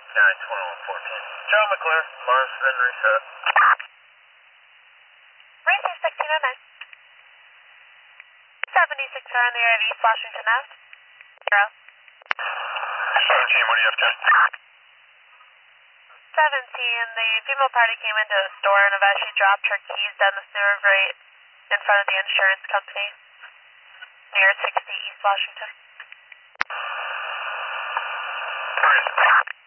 92114. John McClure, Mars and reset. Racing 1609. 76 are in the area of East Washington Ave. 0. 17, what do you have, 10? 17, the female party came into a store and eventually dropped her keys down the sewer grate in front of the insurance company near 60 East Washington. Where is it?